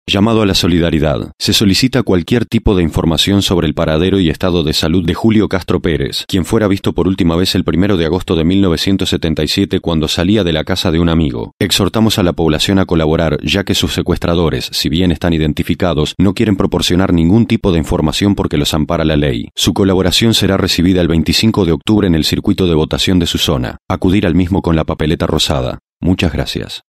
Llamado a la solidaridad. Se solicita cualquier tipo de información sobre el paradero y estado de salud de Julio Castro Pérez, quien fuera visto por última vez el 1 de agosto de 1977 cuando salía de la casa de un amigo. Exhortamos a la población a colaborar, ya que sus secuestradores, si bien están identificados, no quieren proporcionar ningún tipo de información porque los ampara la ley. Su colaboración será recibida el 25 de octubre en el circuito de votación de su zona. Acudir al mismo con la papeleta rosada. Muchas gracias.